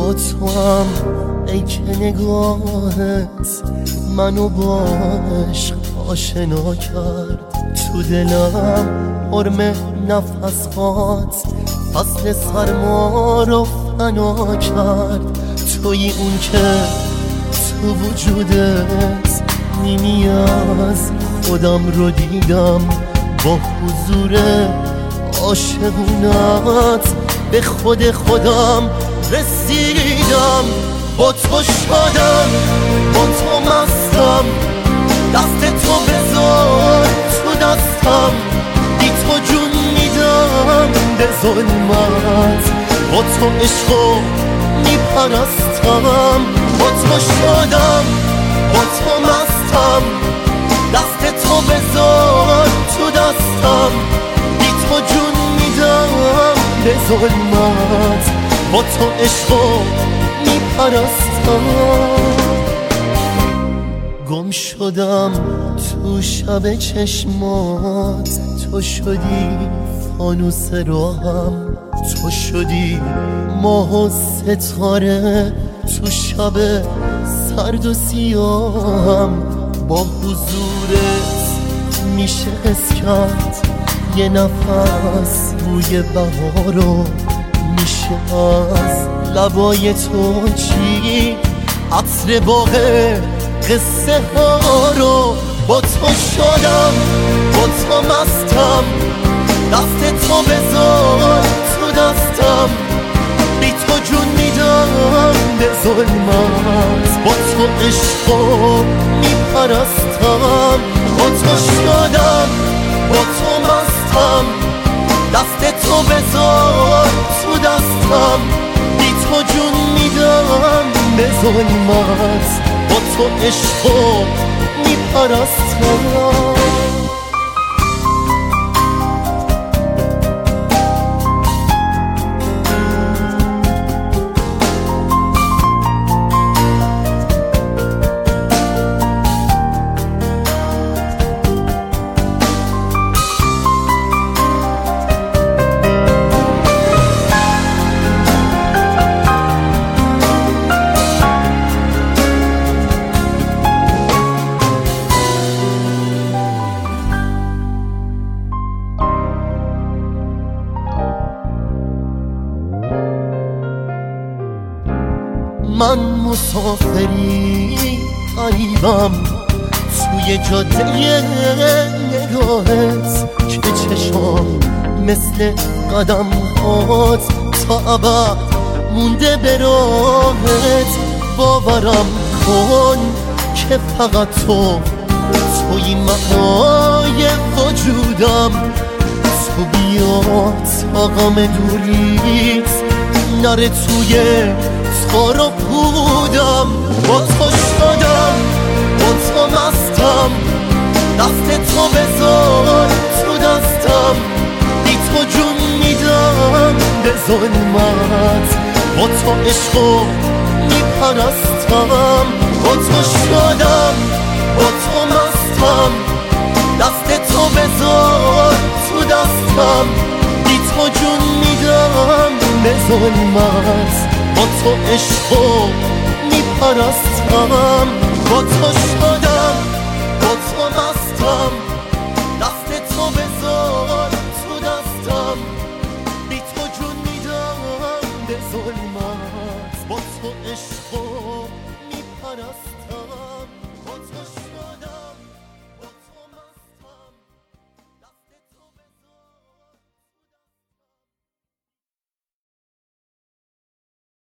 با تو هم ای که نگاهت منو با عشق آشنا کرد. تو دلم حرم نفس هات فصل سرما رو فنا کرد. توی اون که تو وجودت نیمی از خودم رو دیدم. با حضور عاشقونت به خود خودم رسیدم. با تو شدم، با تو مستم، دست تو بذار تو دستم. بی تو جون میدم به ظلمت، با تو عشقو میپرستم. با تو شدم، با تو مستم، دست تو بذار تو دستم. بی تو جون میدم به ظلمت، با تو عشقو میپرستم. گم شدم تو شب چشمات، تو شدی فانوس راهم. تو شدی ماه و ستاره تو شب سرد و سیاهم. با حضورت میشه حس کرد یه نفس بوی بهارو. میشه از لبای تو چی عطر باغ قصه ها رو. با تو شدم، با تو مستم، دست تو بذار تو دستم. بی تو جون میدم به ظلمت، با تو عشقو میپرستم. با تو شدم، با تو مستم، دست تو بذار تو دستم. بی تو جون میدم به ظلمت، با تو عشقو میپرستم. من مسافری غریبم توی جاده نگاهت، که چشام مثل قدم هات تا ابد مونده به راهت. باورم کن که فقط توی معنای وجودم. تو بیا تا غم دوریت نره توی تار و پودم. با تو شدم، با تو مستم، دست تو بذار تو دستم. بی تو جون میدم به ظلمت، با تو عشقو میپرستم. با تو شدم، با تو مستم، دست تو بذار تو دستم. بی تو جون میدم به ظلمت، با تو عشقو میپرستم. با تو شدم، با تو مستم، دست تو بذار تو دستم. بی تو جون میدم به ظلمت، با تو عشقو میپرستم.